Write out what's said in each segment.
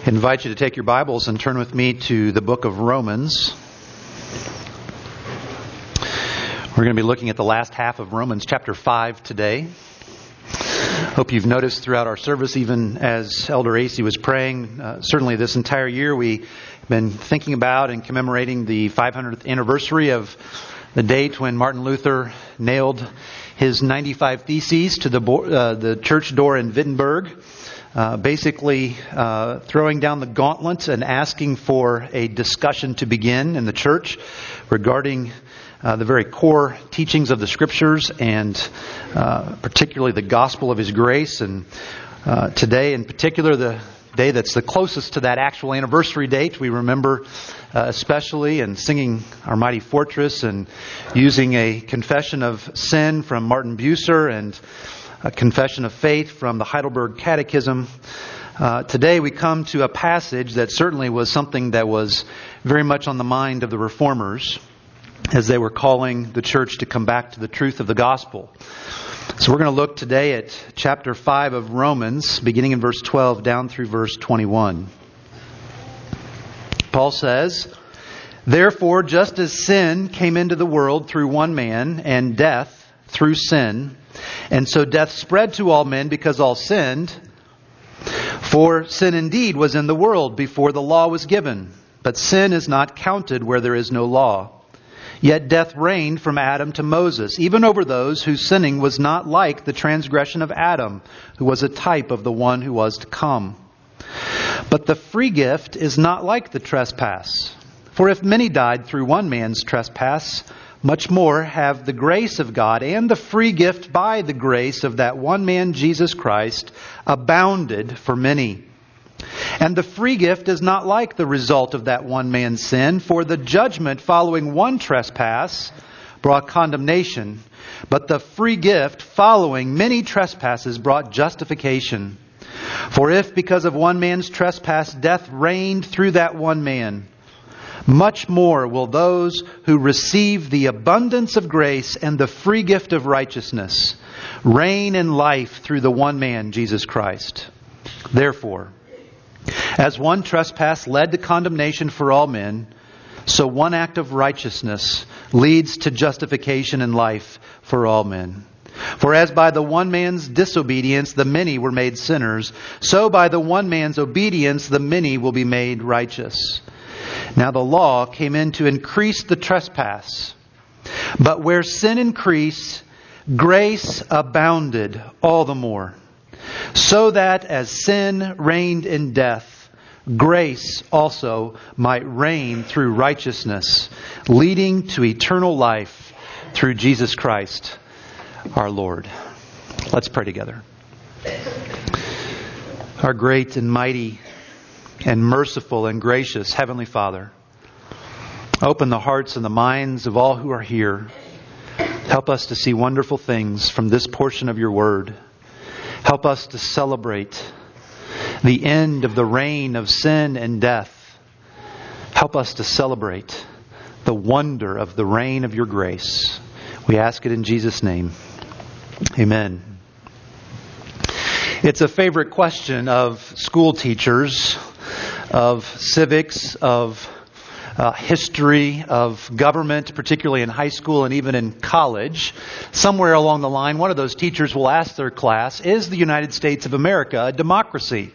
I invite you to take your Bibles and turn with me to the book of Romans. We're going to be looking at the last half of Romans chapter 5 today. Hope you've noticed throughout our service, even as Elder AC was praying, certainly this entire year we've been thinking about and commemorating the 500th anniversary of the date when Martin Luther nailed his 95 Theses to the church door in Wittenberg. Basically throwing down the gauntlet and asking for a discussion to begin in the church regarding the very core teachings of the Scriptures and particularly the gospel of His grace. And today in particular, the day that's the closest to that actual anniversary date, we remember especially and singing Our Mighty Fortress and using a confession of sin from Martin Bucer and a confession of faith from the Heidelberg Catechism. Today we come to a passage that certainly was something that was very much on the mind of the Reformers as they were calling the church to come back to the truth of the gospel. So we're going to look today at chapter 5 of Romans, beginning in verse 12 down through verse 21. Paul says, "Therefore, just as sin came into the world through one man, and death through sin, and so death spread to all men because all sinned. For sin indeed was in the world before the law was given, but sin is not counted where there is no law. Yet death reigned from Adam to Moses, even over those whose sinning was not like the transgression of Adam, who was a type of the one who was to come. But the free gift is not like the trespass. For if many died through one man's trespass, much more have the grace of God and the free gift by the grace of that one man, Jesus Christ, abounded for many. And the free gift is not like the result of that one man's sin, for the judgment following one trespass brought condemnation, but the free gift following many trespasses brought justification. For if because of one man's trespass death reigned through that one man, much more will those who receive the abundance of grace and the free gift of righteousness reign in life through the one man, Jesus Christ. Therefore, as one trespass led to condemnation for all men, so one act of righteousness leads to justification and life for all men. For as by the one man's disobedience the many were made sinners, so by the one man's obedience the many will be made righteous. Now the law came in to increase the trespass. But where sin increased, grace abounded all the more. So that as sin reigned in death, grace also might reign through righteousness, leading to eternal life through Jesus Christ our Lord." Let's pray together. Our great and mighty and merciful and gracious Heavenly Father, open the hearts and the minds of all who are here. Help us to see wonderful things from this portion of your word. Help us to celebrate the end of the reign of sin and death. Help us to celebrate the wonder of the reign of your grace. We ask it in Jesus' name. Amen. It's a favorite question of school teachers, of civics, of history, of government, particularly in high school and even in college. Somewhere along the line, one of those teachers will ask their class, "Is the United States of America a democracy?"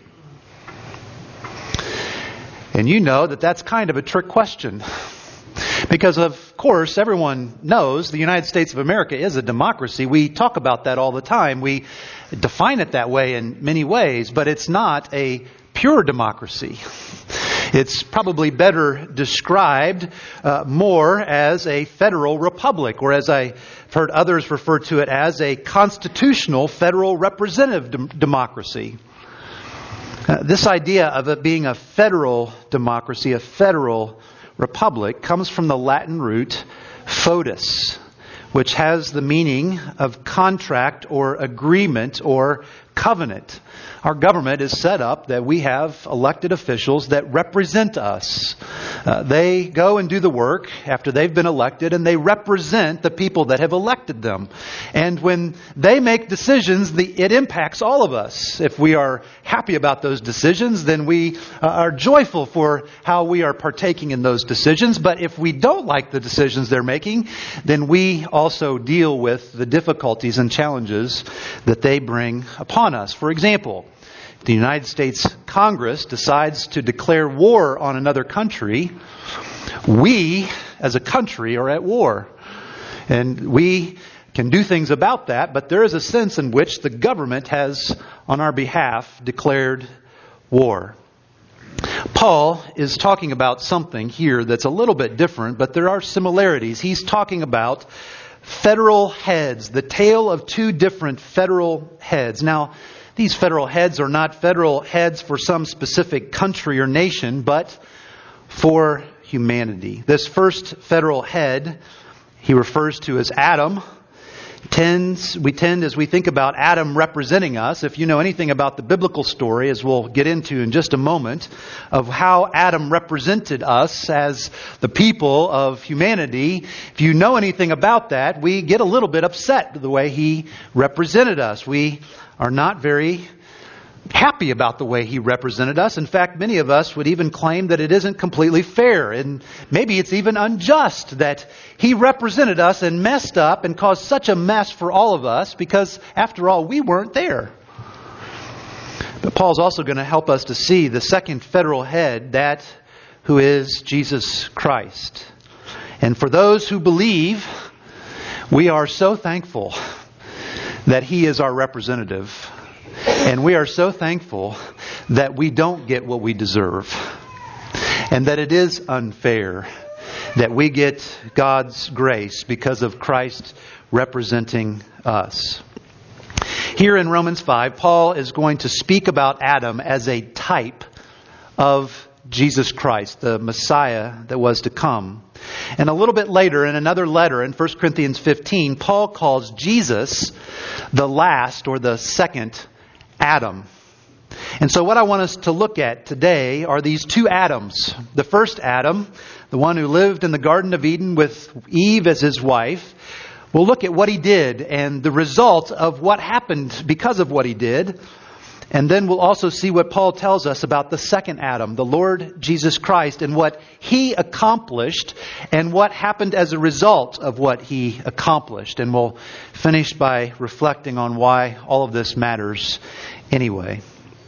And you know that that's kind of a trick question. Because, of course, everyone knows the United States of America is a democracy. We talk about that all the time. We define it that way in many ways, but it's not a pure democracy. It's probably better described more as a federal republic, or as I've heard others refer to it as a constitutional federal representative democracy. This idea of it being a federal democracy, a federal republic, comes from the Latin root foedus, which has the meaning of contract or agreement or covenant. Our government is set up that we have elected officials that represent us. They go and do the work after they've been elected, and they represent the people that have elected them. And when they make decisions, it impacts all of us. If we are happy about those decisions, then we are joyful for how we are partaking in those decisions. But if we don't like the decisions they're making, then we also deal with the difficulties and challenges that they bring upon us. For example, the United States Congress decides to declare war on another country, we as a country are at war. And we can do things about that, but there is a sense in which the government has, on our behalf, declared war. Paul is talking about something here that's a little bit different, but there are similarities. He's talking about federal heads, the tale of two different federal heads. Now, these federal heads are not federal heads for some specific country or nation, but for humanity. This first federal head, he refers to as Adam. We tend, as we think about Adam representing us, if you know anything about the biblical story, as we'll get into in just a moment, of how Adam represented us as the people of humanity, if you know anything about that, we get a little bit upset the way he represented us. We are not very happy about the way he represented us. In fact, many of us would even claim that it isn't completely fair, and maybe it's even unjust that he represented us and messed up and caused such a mess for all of us because, after all, we weren't there. But Paul's also going to help us to see the second federal head, that who is Jesus Christ. And for those who believe, we are so thankful that he is our representative. And we are so thankful that we don't get what we deserve. And that it is unfair that we get God's grace because of Christ representing us. Here in Romans 5, Paul is going to speak about Adam as a type of Jesus Christ, the Messiah that was to come. And a little bit later, in another letter in 1 Corinthians 15, Paul calls Jesus the last or the second Adam. And so what I want us to look at today are these two Adams. The first Adam, the one who lived in the Garden of Eden with Eve as his wife. We'll look at what he did and the result of what happened because of what he did. And then we'll also see what Paul tells us about the second Adam, the Lord Jesus Christ, and what he accomplished and what happened as a result of what he accomplished. And we'll finish by reflecting on why all of this matters anyway.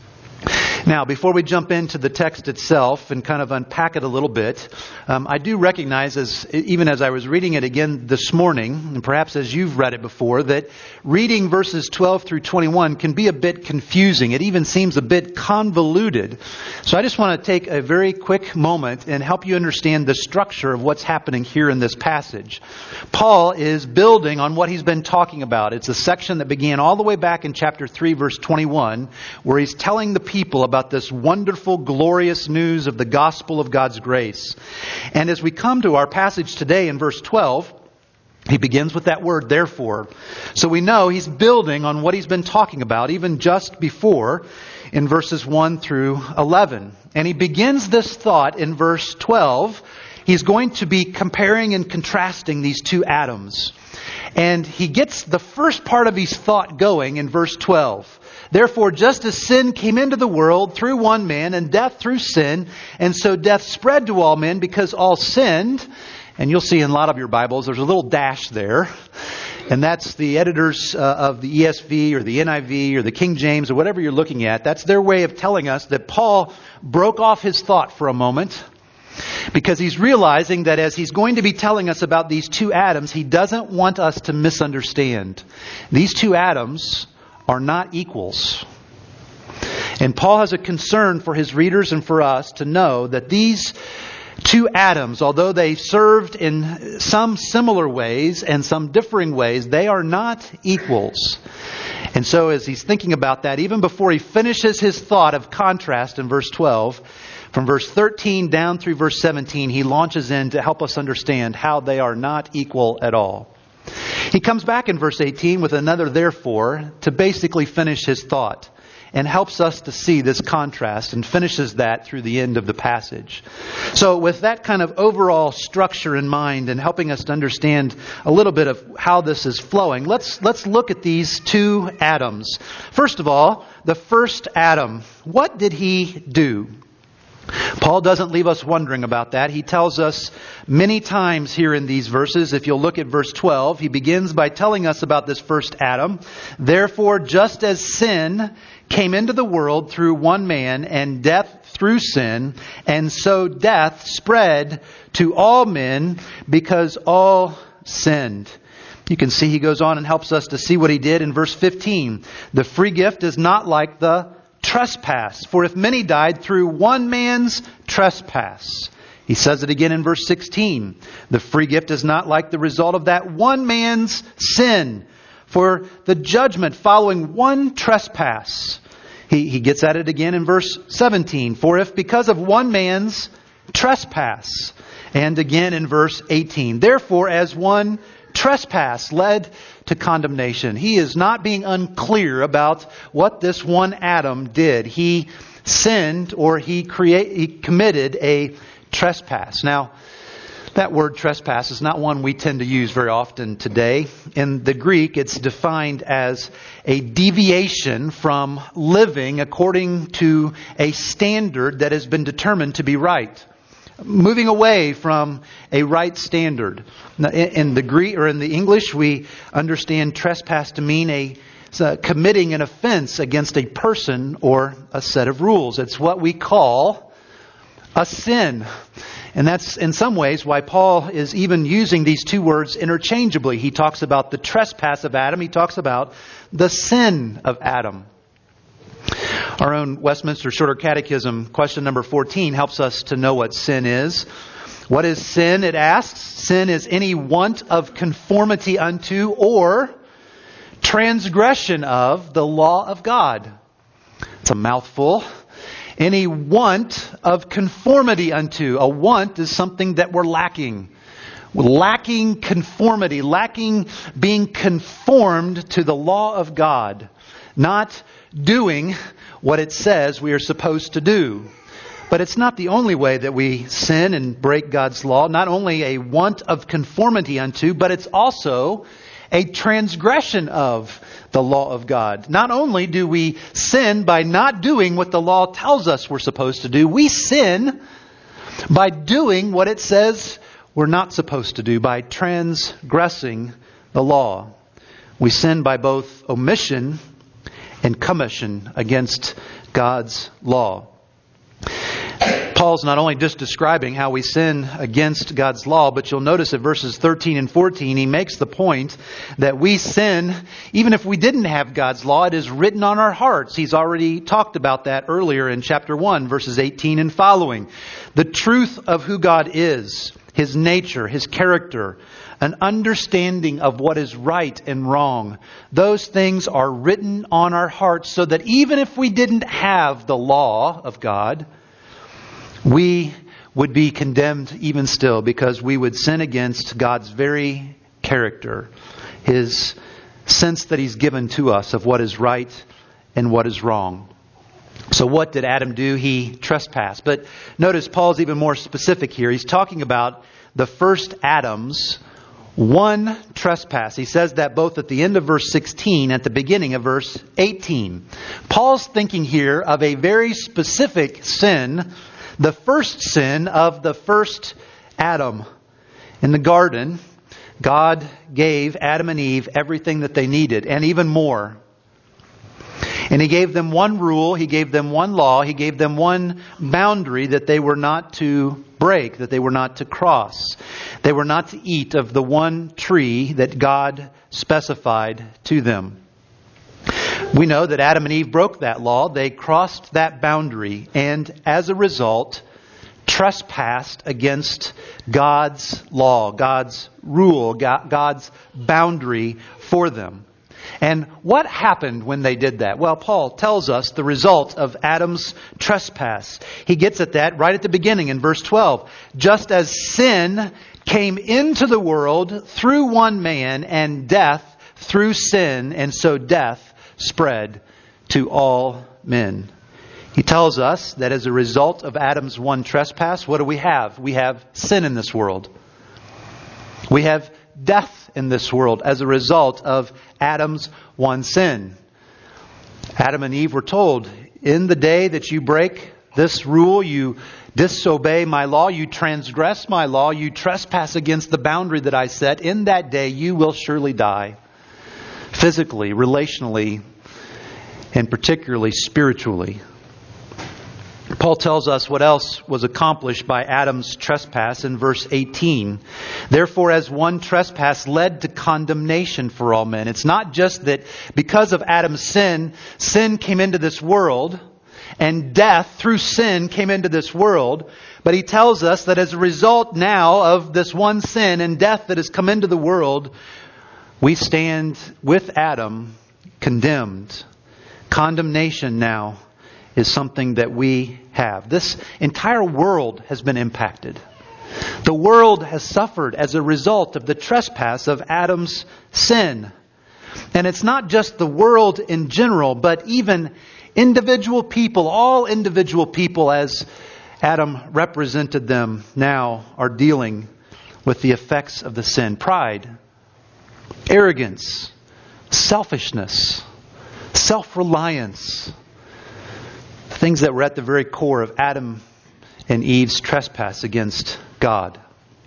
Now, before we jump into the text itself and kind of unpack it a little bit, I do recognize, even as I was reading it again this morning, and perhaps as you've read it before, that reading verses 12 through 21 can be a bit confusing. It even seems a bit convoluted. So I just want to take a very quick moment and help you understand the structure of what's happening here in this passage. Paul is building on what he's been talking about. It's a section that began all the way back in chapter 3, verse 21, where he's telling the people about this wonderful, glorious news of the gospel of God's grace. And as we come to our passage today in verse 12, he begins with that word, therefore. So we know he's building on what he's been talking about, even just before, in verses 1 through 11. And he begins this thought in verse 12. He's going to be comparing and contrasting these two Adams. And he gets the first part of his thought going in verse 12. Therefore, just as sin came into the world through one man, and death through sin, and so death spread to all men because all sinned. And you'll see in a lot of your Bibles, there's a little dash there. And that's the editors of the ESV or the NIV or the King James or whatever you're looking at. That's their way of telling us that Paul broke off his thought for a moment, because he's realizing that as he's going to be telling us about these two Adams, he doesn't want us to misunderstand. These two Adams are not equals. And Paul has a concern for his readers and for us to know that these two Adams, although they served in some similar ways and some differing ways, they are not equals. And so as he's thinking about that, even before he finishes his thought of contrast in verse 12, from verse 13 down through verse 17, he launches in to help us understand how they are not equal at all. He comes back in verse 18 with another therefore to basically finish his thought. and helps us to see this contrast and finishes that through the end of the passage. So with that kind of overall structure in mind and helping us to understand a little bit of how this is flowing, let's look at these two Adams. First of all, the first Adam. What did he do? Paul doesn't leave us wondering about that. He tells us many times here in these verses. If you'll look at verse 12, he begins by telling us about this first Adam. Therefore, just as sin came into the world through one man, and death through sin, and so death spread to all men because all sinned. You can see he goes on and helps us to see what he did in verse 15. The free gift is not like the trespass. For if many died through one man's trespass. He says it again in verse 16. The free gift is not like the result of that one man's sin. For the judgment following one trespass. He gets at it again in verse 17. For if because of one man's trespass. And again in verse 18. Therefore, as one trespass led to condemnation. He is not being unclear about what this one Adam did. He sinned, or he committed a trespass. Now, that word trespass is not one we tend to use very often today. In the Greek, it's defined as a deviation from living according to a standard that has been determined to be right. Moving away from a right standard. In the Greek or in the English, we understand trespass to mean committing an offense against a person or a set of rules. It's what we call a sin. And that's in some ways why Paul is even using these two words interchangeably. He talks about the trespass of Adam. He talks about the sin of Adam. Our own Westminster Shorter Catechism, question number 14, helps us to know what sin is. What is sin? It asks. Sin is any want of conformity unto or transgression of the law of God. It's a mouthful. Any want of conformity unto. A want is something that we're lacking. Lacking conformity, lacking being conformed to the law of God. Not doing what it says we are supposed to do. But it's not the only way that we sin and break God's law. Not only a want of conformity unto, but it's also a transgression of the law of God. Not only do we sin by not doing what the law tells us we're supposed to do, we sin by doing what it says we're not supposed to do, by transgressing the law. We sin by both omission and commission against God's law. Paul's not only just describing how we sin against God's law, but you'll notice at verses 13 and 14, he makes the point that we sin, even if we didn't have God's law, it is written on our hearts. He's already talked about that earlier in chapter 1, verses 18 and following. The truth of who God is, His nature, His character, an understanding of what is right and wrong. Those things are written on our hearts so that even if we didn't have the law of God, we would be condemned even still because we would sin against God's very character, His sense that He's given to us of what is right and what is wrong. So what did Adam do? He trespassed. But notice Paul's even more specific here. He's talking about the first Adam's one trespass. He says that both at the end of verse 16 and at the beginning of verse 18. Paul's thinking here of a very specific sin, the first sin of the first Adam. In the garden, God gave Adam and Eve everything that they needed and even more. And He gave them one rule, He gave them one law, He gave them one boundary that they were not to break, that they were not to cross. They were not to eat of the one tree that God specified to them. We know that Adam and Eve broke that law. They crossed that boundary and as a result trespassed against God's law, God's rule, God's boundary for them. And what happened when they did that? Well, Paul tells us the result of Adam's trespass. He gets at that right at the beginning in verse 12. Just as sin came into the world through one man and death through sin, and so death spread to all men. He tells us that as a result of Adam's one trespass, what do we have? We have sin in this world. We have death in this world as a result of Adam's one sin. Adam and Eve were told, in the day that you break this rule, you disobey my law, you transgress my law, you trespass against the boundary that I set, in that day you will surely die. Physically, relationally, and particularly spiritually. Paul tells us what else was accomplished by Adam's trespass in verse 18. Therefore, as one trespass led to condemnation for all men. It's not just that because of Adam's sin, sin came into this world, and death through sin came into this world. But he tells us that as a result now of this one sin and death that has come into the world, we stand with Adam condemned. Condemnation now is something that we have. This entire world has been impacted. The world has suffered as a result of the trespass of Adam's sin. And it's not just the world in general, but even individual people, all individual people as Adam represented them now are dealing with the effects of the sin. Pride, arrogance, selfishness, self-reliance. Things that were at the very core of Adam and Eve's trespass against God.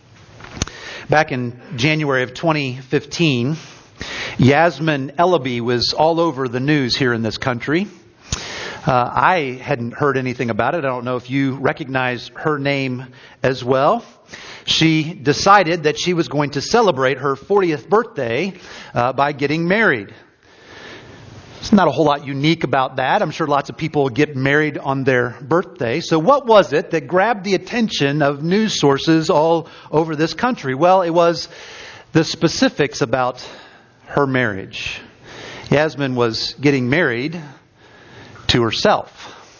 Back in January of 2015, Yasmin Ellaby was all over the news here in this country. I hadn't heard anything about it. I don't know if you recognize her name as well. She decided that she was going to celebrate her 40th birthday by getting married. There's not a whole lot unique about that. I'm sure lots of people get married on their birthday. So what was it that grabbed the attention of news sources all over this country? Well, it was the specifics about her marriage. Yasmin was getting married to herself.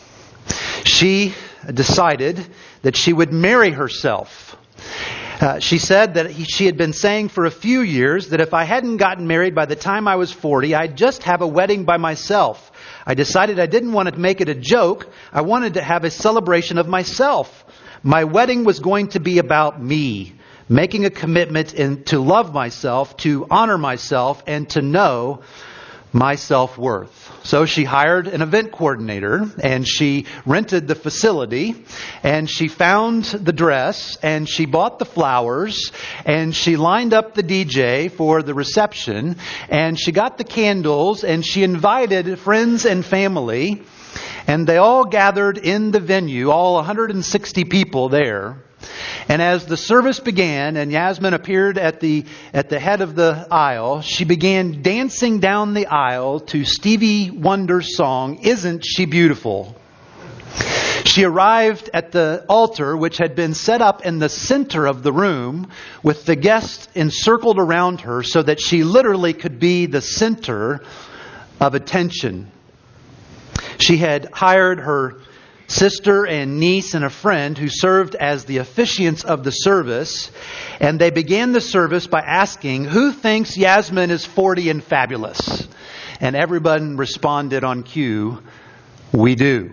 She decided that she would marry herself. She said that she had been saying for a few years that if I hadn't gotten married by the time I was 40, I'd just have a wedding by myself. I decided I didn't want to make it a joke. I wanted to have a celebration of myself. My wedding was going to be about me, making a commitment to love myself, to honor myself, and to know my self-worth. So she hired an event coordinator and she rented the facility and she found the dress and she bought the flowers and she lined up the DJ for the reception and she got the candles and she invited friends and family and they all gathered in the venue, all 160 people there. And as the service began and Yasmin appeared at the head of the aisle, she began dancing down the aisle to Stevie Wonder's song, Isn't She Beautiful? She arrived at the altar, which had been set up in the center of the room, with the guests encircled around her so that she literally could be the center of attention. She had hired her sister and niece and a friend who served as the officiants of the service. And they began the service by asking, who thinks Yasmin is 40 and fabulous? And everyone responded on cue, we do.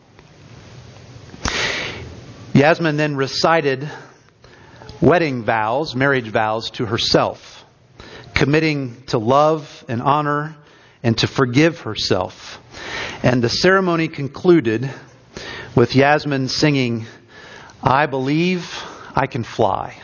Yasmin then recited wedding vows, marriage vows to herself, committing to love and honor and to forgive herself. And the ceremony concluded with Yasmin singing, I believe I can fly.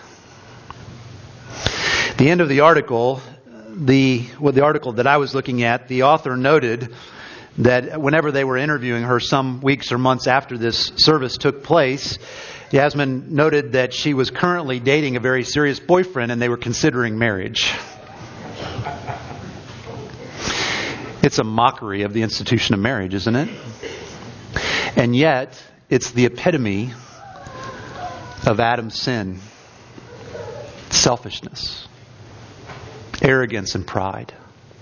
At the end of the article, the article that I was looking at, the author noted that whenever they were interviewing her some weeks or months after this service took place, Yasmin noted that she was currently dating a very serious boyfriend and they were considering marriage. It's a mockery of the institution of marriage, isn't it? And yet, it's the epitome of Adam's sin. Selfishness, arrogance, and pride.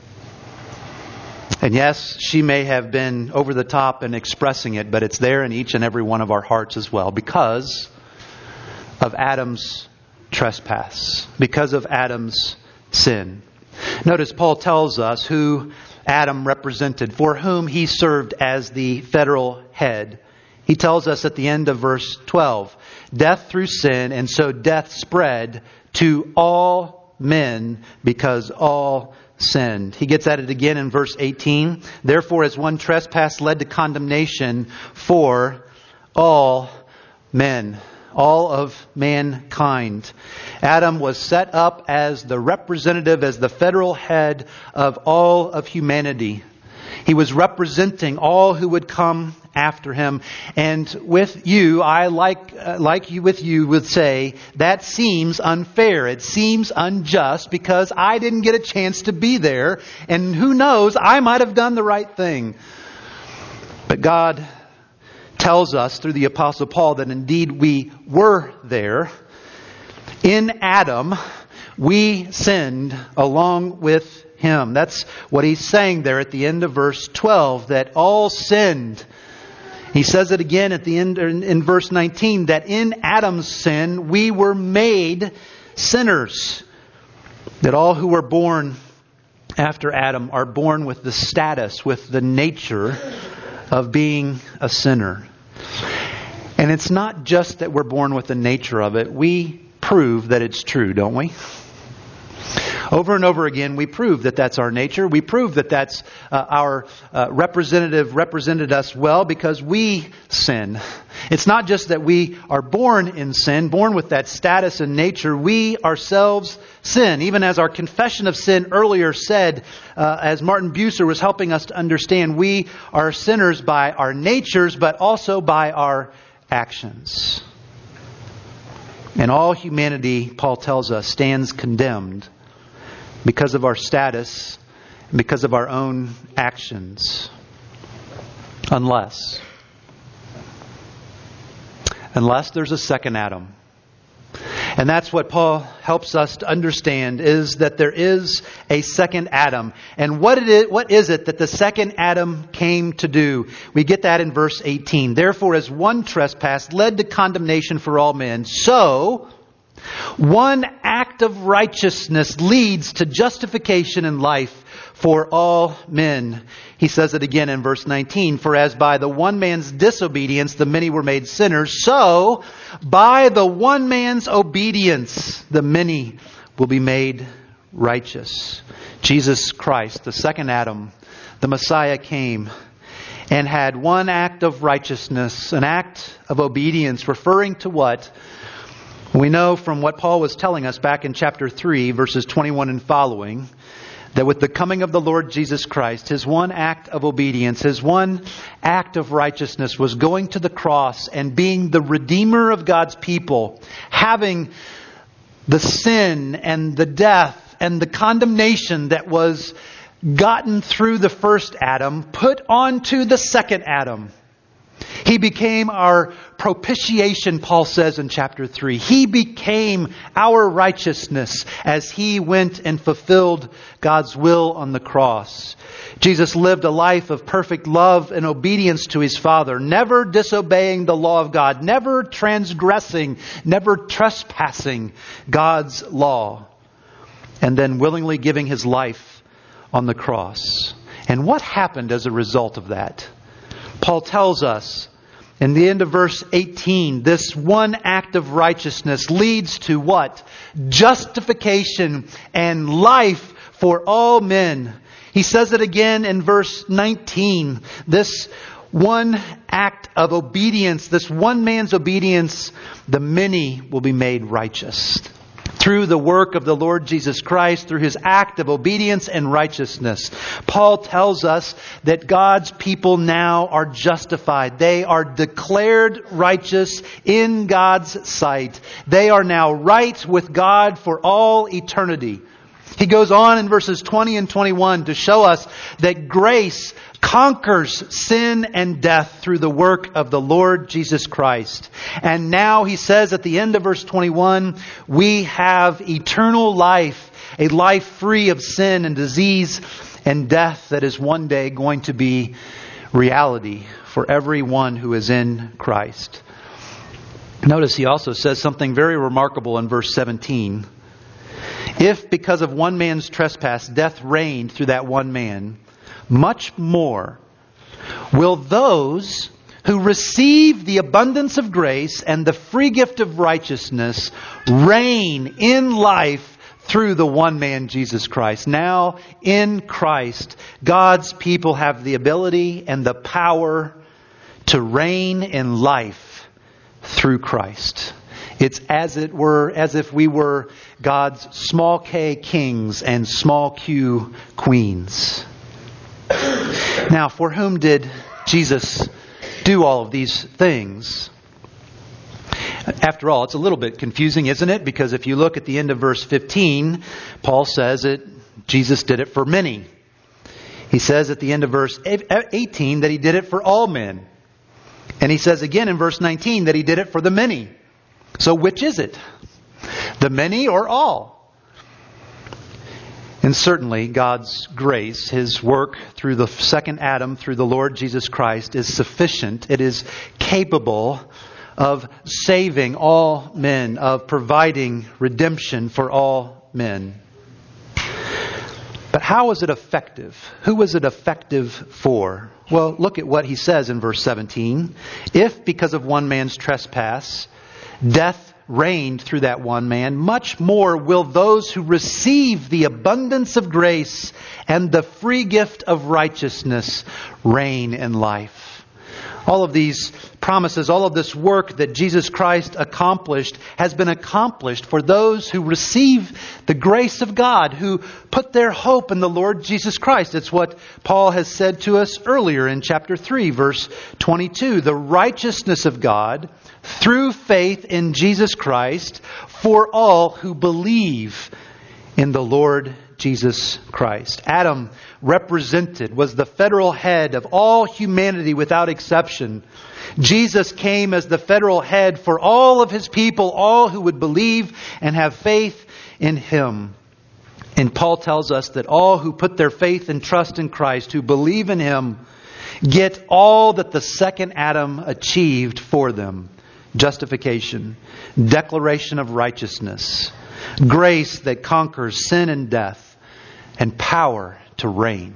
And yes, she may have been over the top in expressing it, but it's there in each and every one of our hearts as well because of Adam's trespass, because of Adam's sin. Notice Paul tells us who Adam represented, for whom he served as the federal head. He tells us at the end of verse 12, death through sin, and so death spread to all men because all sinned. He gets at it again in verse 18. Therefore, as one trespass led to condemnation for all men, all of mankind. Adam was set up as the representative, as the federal head of all of humanity. He was representing all who would come after him. And with you, I would say, that seems unfair. It seems unjust because I didn't get a chance to be there. And who knows, I might have done the right thing. But God tells us through the Apostle Paul that indeed we were there. In Adam, we sinned along with him. That's what he's saying there at the end of verse 12, that all sinned. He says it again at the end in verse 19, that in Adam's sin we were made sinners. That all who were born after Adam are born with the status, with the nature of being a sinner. And it's not just that we're born with the nature of it. We prove that it's true, don't we? Over and over again, we prove that that's our nature. We prove that that's our representative represented us well because we sin. It's not just that we are born in sin, born with that status and nature. We ourselves sin. Even as our confession of sin earlier said, as Martin Bucer was helping us to understand, we are sinners by our natures, but also by our actions. And all humanity, Paul tells us, stands condemned because of our status, and because of our own actions. Unless there's a second Adam. And that's what Paul helps us to understand, is that there is a second Adam. And what is it that the second Adam came to do? We get that in verse 18. Therefore, as one trespass led to condemnation for all men, so one act of righteousness leads to justification and life for all men. He says it again in verse 19. For as by the one man's disobedience the many were made sinners, so by the one man's obedience the many will be made righteous. Jesus Christ, the second Adam, the Messiah, came and had one act of righteousness, an act of obedience, referring to what? We know from what Paul was telling us back in chapter 3, verses 21 and following, that with the coming of the Lord Jesus Christ, His one act of obedience, His one act of righteousness was going to the cross and being the Redeemer of God's people, having the sin and the death and the condemnation that was gotten through the first Adam put onto the second Adam. He became our propitiation, Paul says in chapter 3. He became our righteousness as He went and fulfilled God's will on the cross. Jesus lived a life of perfect love and obedience to His Father, never disobeying the law of God, never transgressing, never trespassing God's law, and then willingly giving His life on the cross. And what happened as a result of that? Paul tells us in the end of verse 18, this one act of righteousness leads to what? Justification and life for all men. He says it again in verse 19. This one act of obedience, this one man's obedience, the many will be made righteous. Through the work of the Lord Jesus Christ, through His act of obedience and righteousness. Paul tells us that God's people now are justified. They are declared righteous in God's sight. They are now right with God for all eternity. He goes on in verses 20 and 21 to show us that grace conquers sin and death through the work of the Lord Jesus Christ. And now he says at the end of verse 21, we have eternal life, a life free of sin and disease and death that is one day going to be reality for everyone who is in Christ. Notice he also says something very remarkable in verse 17. If because of one man's trespass death reigned through that one man, much more will those who receive the abundance of grace and the free gift of righteousness reign in life through the one man, Jesus Christ. Now, in Christ, God's people have the ability and the power to reign in life through Christ. It's as if we were God's small k kings and small q queens. Now, for whom did Jesus do all of these things? After all, it's a little bit confusing, isn't it? Because if you look at the end of verse 15, Paul says that Jesus did it for many. He says at the end of verse 18 that He did it for all men. And He says again in verse 19 that He did it for the many. So which is it? The many or all? And certainly God's grace, His work through the second Adam, through the Lord Jesus Christ, is sufficient. It is capable of saving all men, of providing redemption for all men. But how was it effective? Who was it effective for? Well, look at what he says in verse 17. If because of one man's trespass, death reigned through that one man, much more will those who receive the abundance of grace and the free gift of righteousness reign in life. All of these promises, all of this work that Jesus Christ accomplished has been accomplished for those who receive the grace of God, who put their hope in the Lord Jesus Christ. It's what Paul has said to us earlier in chapter 3, verse 22. The righteousness of God through faith in Jesus Christ for all who believe in the Lord Jesus Christ. Adam was the federal head of all humanity without exception. Jesus came as the federal head for all of His people, all who would believe and have faith in Him. And Paul tells us that all who put their faith and trust in Christ, who believe in Him, get all that the second Adam achieved for them. Justification, declaration of righteousness, grace that conquers sin and death, and power to reign.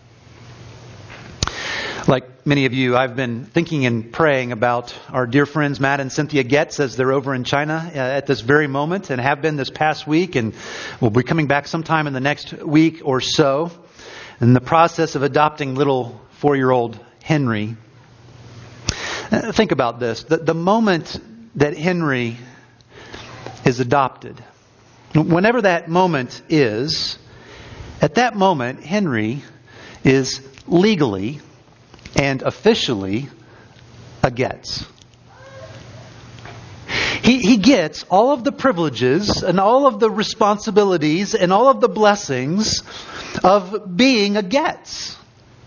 Like many of you, I've been thinking and praying about our dear friends Matt and Cynthia Getz as they're over in China at this very moment, and have been this past week, and will be coming back sometime in the next week or so, in the process of adopting little 4-year-old Henry. Think about this. The moment that Henry is adopted, whenever that moment is, at that moment, Henry is legally and officially a Getz. He gets all of the privileges and all of the responsibilities and all of the blessings of being a Getz.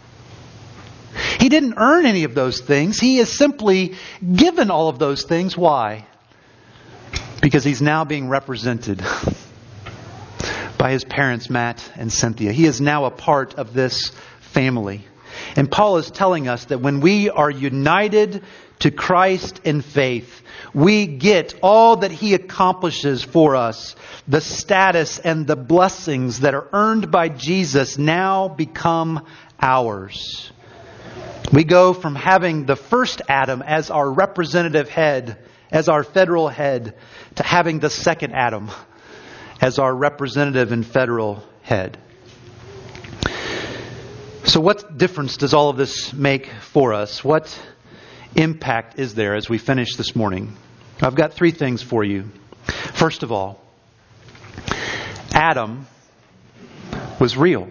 He didn't earn any of those things. He is simply given all of those things. Why? Because he's now being represented by his parents, Matt and Cynthia. He is now a part of this family. And Paul is telling us that when we are united to Christ in faith, we get all that He accomplishes for us. The status and the blessings that are earned by Jesus now become ours. We go from having the first Adam as our representative head, as our federal head, to having the second Adam as our representative and federal head. So what difference does all of this make for us? What impact is there as we finish this morning? I've got 3 things for you. First of all, Adam was real.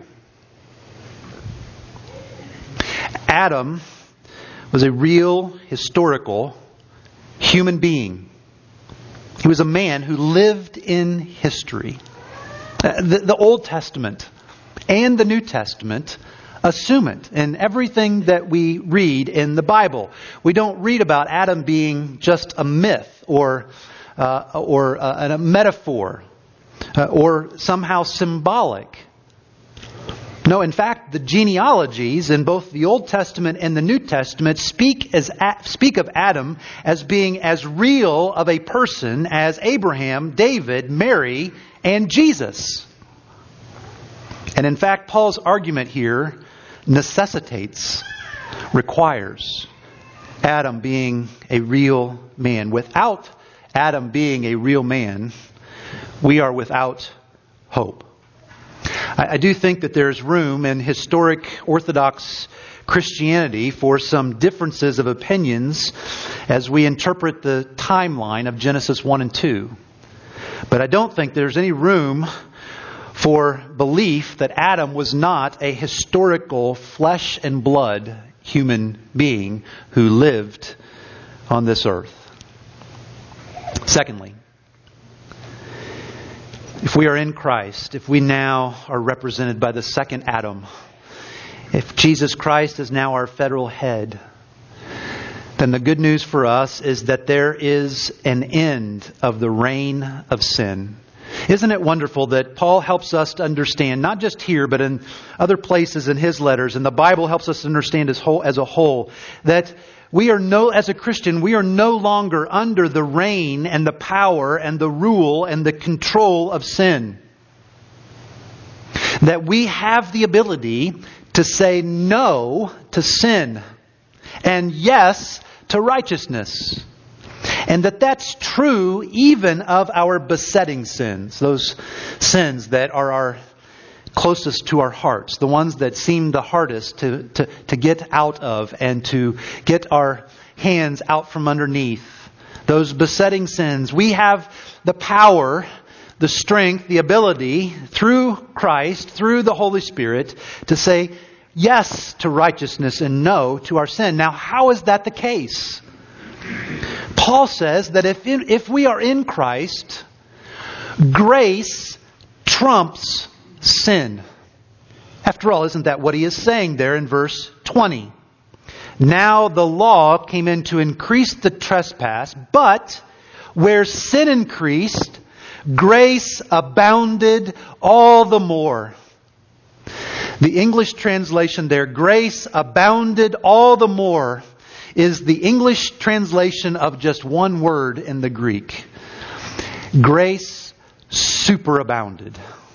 Adam was a real, historical human being. He was a man who lived in history. The Old Testament and the New Testament assume it in everything that we read in the Bible. We don't read about Adam being just a myth or a metaphor or somehow symbolic. No, in fact, the genealogies in both the Old Testament and the New Testament speak of Adam as being as real of a person as Abraham, David, Mary, and Jesus. And in fact, Paul's argument here necessitates, requires Adam being a real man. Without Adam being a real man, we are without hope. I do think that there's room in historic Orthodox Christianity for some differences of opinions as we interpret the timeline of Genesis 1 and 2. But I don't think there's any room for belief that Adam was not a historical flesh and blood human being who lived on this earth. Secondly, if we are in Christ, if we now are represented by the second Adam, if Jesus Christ is now our federal head, then the good news for us is that there is an end of the reign of sin. Isn't it wonderful that Paul helps us to understand, not just here, but in other places in his letters, and the Bible helps us to understand as a whole, that as a Christian, we are no longer under the reign and the power and the rule and the control of sin. That we have the ability to say no to sin and yes to righteousness. And that's true even of our besetting sins, those sins that are our closest to our hearts, the ones that seem the hardest to get out of and to get our hands out from underneath. Those besetting sins, we have the power, the strength, the ability through Christ, through the Holy Spirit, to say yes to righteousness and no to our sin. Now, how is that the case? Paul says that if we are in Christ, grace trumps sin. After all, isn't that what he is saying there in verse 20? Now the law came in to increase the trespass, but where sin increased, grace abounded all the more. The English translation there, grace abounded all the more, is the English translation of just one word in the Greek. Grace superabounded.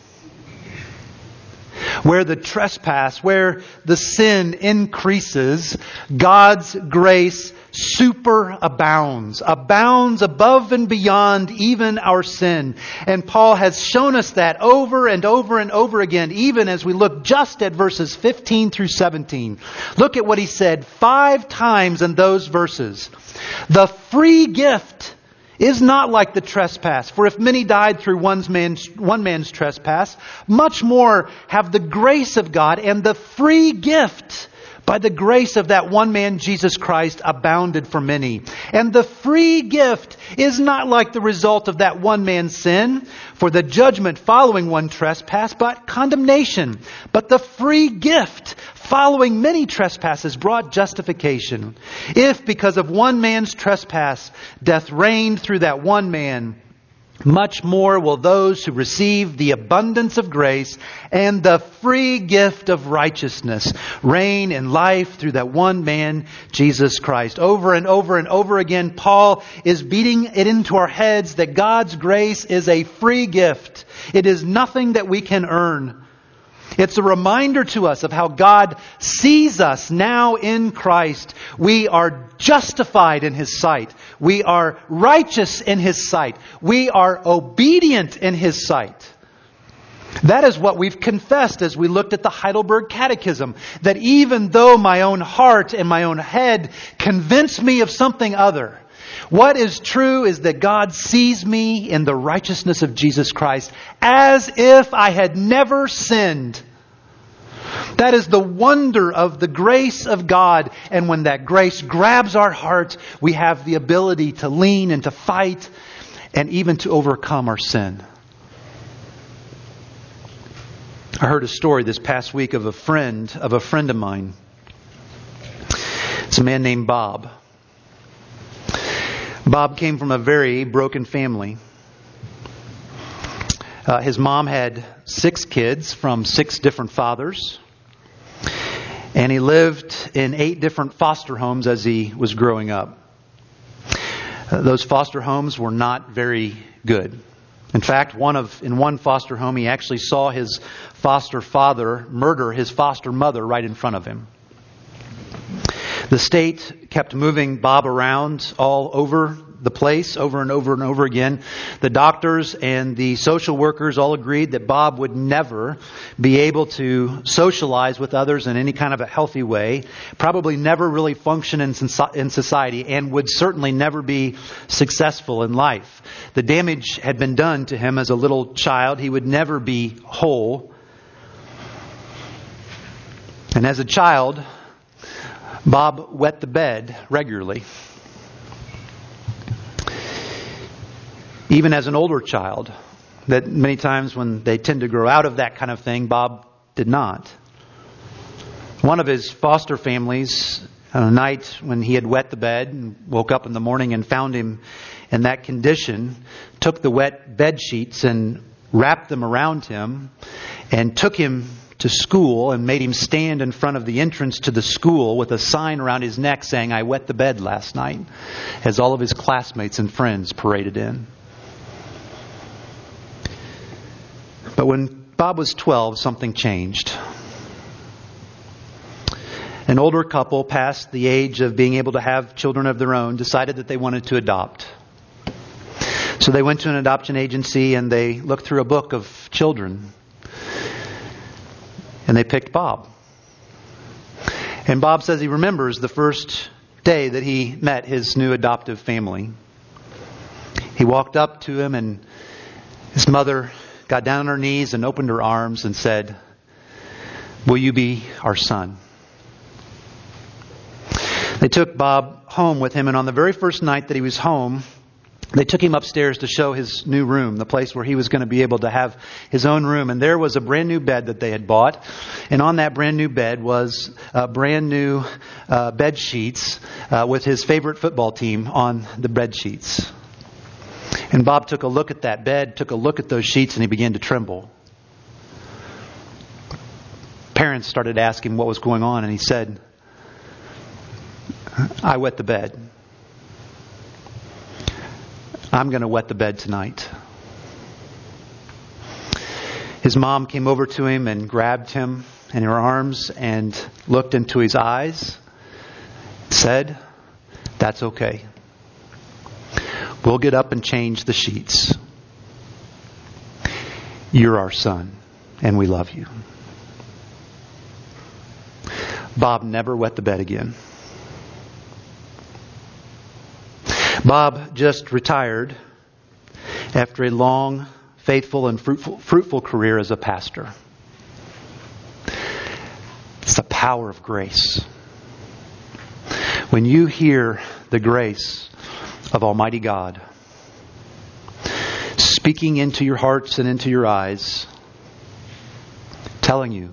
Where the trespass, where the sin increases, God's grace superabounds, abounds above and beyond even our sin. And Paul has shown us that over and over and over again, even as we look just at verses 15 through 17. Look at what he said 5 times in those verses. The free gift is not like the trespass. For if many died through one man's trespass, much more have the grace of God and the free gift by the grace of that one man, Jesus Christ, abounded for many. And the free gift is not like the result of that one man's sin, for the judgment following one trespass, but condemnation. But the free gift following many trespasses brought justification. If because of one man's trespass death reigned through that one man, much more will those who receive the abundance of grace and the free gift of righteousness reign in life through that one man, Jesus Christ. Over and over and over again, Paul is beating it into our heads that God's grace is a free gift. It is nothing that we can earn. It's a reminder to us of how God sees us now in Christ. We are justified in His sight. We are righteous in His sight. We are obedient in His sight. That is what we've confessed as we looked at the Heidelberg Catechism. That even though my own heart and my own head convince me of something other, what is true is that God sees me in the righteousness of Jesus Christ as if I had never sinned. That is the wonder of the grace of God. And when that grace grabs our heart, we have the ability to lean and to fight and even to overcome our sin. I heard a story this past week of a friend of mine. It's a man named Bob. Bob came from a very broken family. His mom had 6 kids from 6 different fathers. And he lived in 8 different foster homes as he was growing up. Those foster homes were not very good. In fact, in one foster home, he actually saw his foster father murder his foster mother right in front of him. The state kept moving Bob around all over the place over and over and over again. The doctors and the social workers all agreed that Bob would never be able to socialize with others in any kind of a healthy way, probably never really function in society, and would certainly never be successful in life. The damage had been done to him as a little child. He would never be whole. And as a child, Bob wet the bed regularly. Even as an older child, that many times when they tend to grow out of that kind of thing, Bob did not. One of his foster families, on a night when he had wet the bed and woke up in the morning and found him in that condition, took the wet bed sheets and wrapped them around him and took him to school and made him stand in front of the entrance to the school with a sign around his neck saying, "I wet the bed last night," as all of his classmates and friends paraded in. But when Bob was 12, something changed. An older couple, past the age of being able to have children of their own, decided that they wanted to adopt. So they went to an adoption agency and they looked through a book of children. And they picked Bob. And Bob says he remembers the first day that he met his new adoptive family. He walked up to him and his mother got down on her knees and opened her arms and said, "Will you be our son?" They took Bob home with him, and on the very first night that he was home, they took him upstairs to show his new room, the place where he was going to be able to have his own room. And there was a brand new bed that they had bought. And on that brand new bed was brand new bed sheets with his favorite football team on the bed sheets. And Bob took a look at that bed, took a look at those sheets, and he began to tremble. Parents started asking what was going on, and he said, "I wet the bed. I'm going to wet the bed tonight." His mom came over to him and grabbed him in her arms and looked into his eyes, said, "That's okay. We'll get up and change the sheets. You're our son, and we love you." Bob never wet the bed again. Bob just retired after a long, faithful, and fruitful career as a pastor. It's the power of grace. When you hear the grace of Almighty God speaking into your hearts and into your eyes, telling you,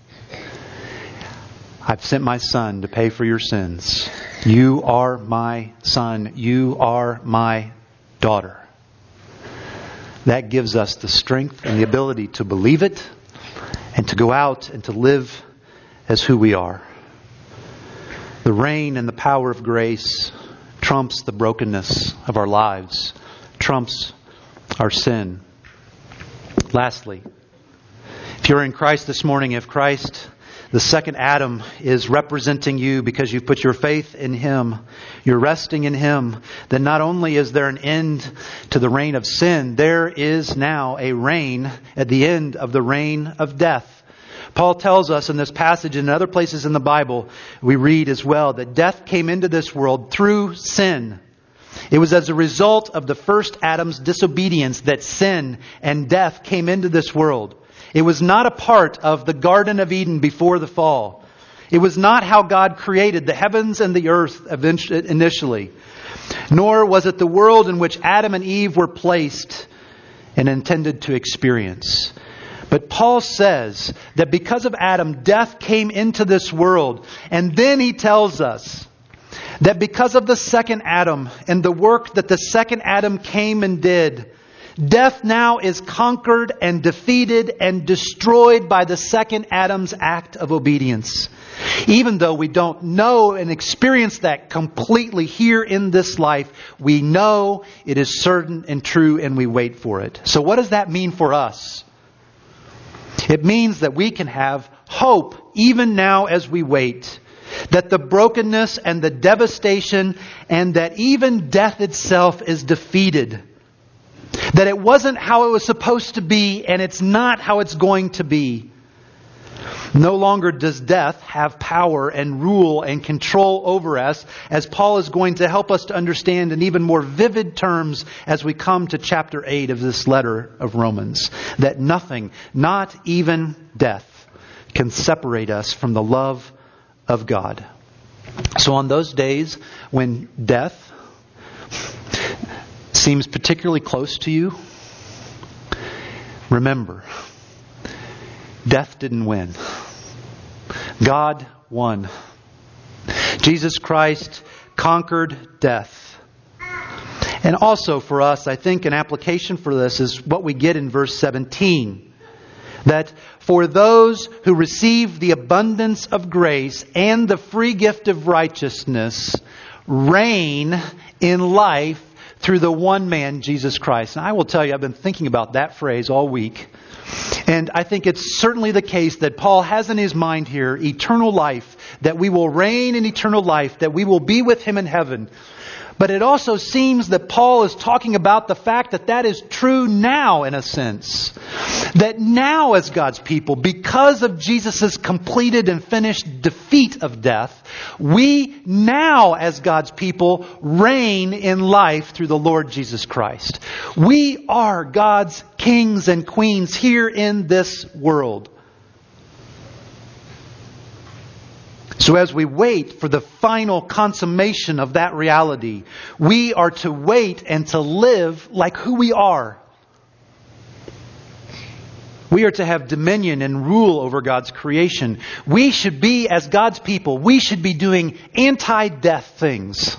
"I've sent my son to pay for your sins. You are my son. You are my daughter." That gives us the strength and the ability to believe it and to go out and to live as who we are. The reign and the power of grace trumps the brokenness of our lives, trumps our sin. Lastly, if you're in Christ this morning, if Christ, the second Adam, is representing you because you've put your faith in Him, you're resting in Him, then not only is there an end to the reign of sin, there is now a reign at the end of the reign of death. Paul tells us in this passage and in other places in the Bible, we read as well, that death came into this world through sin. It was as a result of the first Adam's disobedience that sin and death came into this world. It was not a part of the Garden of Eden before the fall. It was not how God created the heavens and the earth initially. Nor was it the world in which Adam and Eve were placed and intended to experience. But Paul says that because of Adam, death came into this world. And then he tells us that because of the second Adam and the work that the second Adam came and did, death now is conquered and defeated and destroyed by the second Adam's act of obedience. Even though we don't know and experience that completely here in this life, we know it is certain and true and we wait for it. So what does that mean for us? It means that we can have hope even now as we wait. That the brokenness and the devastation and that even death itself is defeated. That it wasn't how it was supposed to be and it's not how it's going to be. No longer does death have power and rule and control over us, as Paul is going to help us to understand in even more vivid terms as we come to chapter 8 of this letter of Romans. That nothing, not even death, can separate us from the love of God. So on those days when death seems particularly close to you, remember, death didn't win. God won. Jesus Christ conquered death. And also for us, I think an application for this is what we get in verse 17. That for those who receive the abundance of grace and the free gift of righteousness reign in life through the one man, Jesus Christ. And I will tell you, I've been thinking about that phrase all week. And I think it's certainly the case that Paul has in his mind here eternal life, that we will reign in eternal life, that we will be with Him in heaven. But it also seems that Paul is talking about the fact that that is true now in a sense. That now as God's people, because of Jesus' completed and finished defeat of death, we now as God's people reign in life through the Lord Jesus Christ. We are God's kings and queens here in this world. So as we wait for the final consummation of that reality, we are to wait and to live like who we are. We are to have dominion and rule over God's creation. We should be, as God's people, we should be doing anti-death things.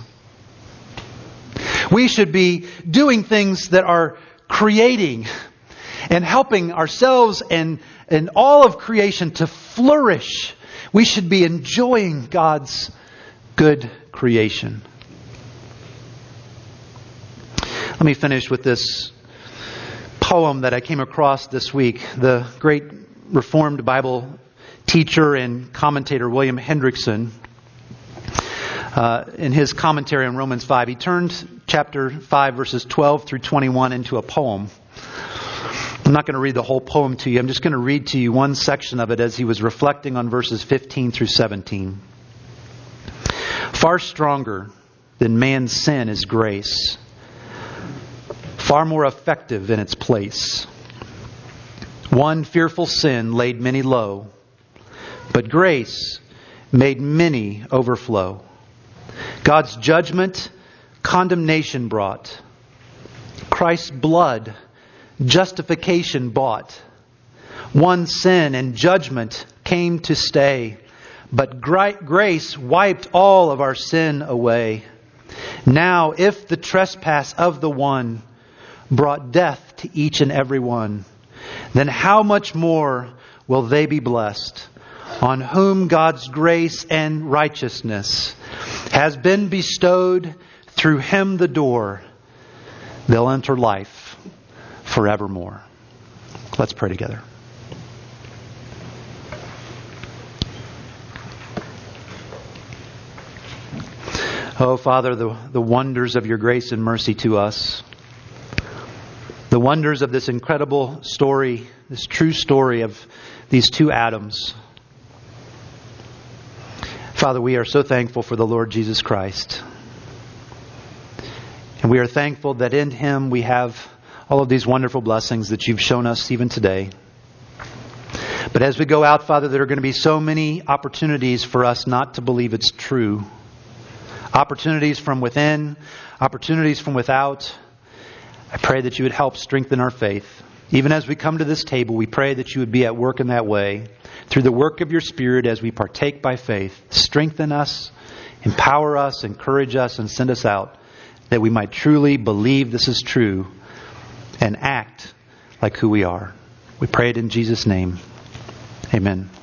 We should be doing things that are creating and helping ourselves and all of creation to flourish. We should be enjoying God's good creation. Let me finish with this poem that I came across this week. The great Reformed Bible teacher and commentator William Hendrickson, in his commentary on Romans 5, he turned chapter 5 verses 12 through 21 into a poem. I'm not going to read the whole poem to you. I'm just going to read to you one section of it as he was reflecting on verses 15 through 17. Far stronger than man's sin is grace, far more effective in its place. One fearful sin laid many low, but grace made many overflow. God's judgment, condemnation brought. Christ's blood, justification bought. One sin and judgment came to stay, but grace wiped all of our sin away. Now, if the trespass of the one brought death to each and every one, then how much more will they be blessed, on whom God's grace and righteousness has been bestowed through Him the door. They'll enter life forevermore. Let's pray together. Oh, Father, the wonders of your grace and mercy to us. The wonders of this incredible story, this true story of these two Adams. Father, we are so thankful for the Lord Jesus Christ. And we are thankful that in Him we have all of these wonderful blessings that you've shown us even today. But as we go out, Father, there are going to be so many opportunities for us not to believe it's true. Opportunities from within, opportunities from without. I pray that you would help strengthen our faith. Even as we come to this table, we pray that you would be at work in that way. Through the work of your Spirit as we partake by faith, strengthen us, empower us, encourage us, and send us out, that we might truly believe this is true and act like who we are. We pray it in Jesus' name. Amen.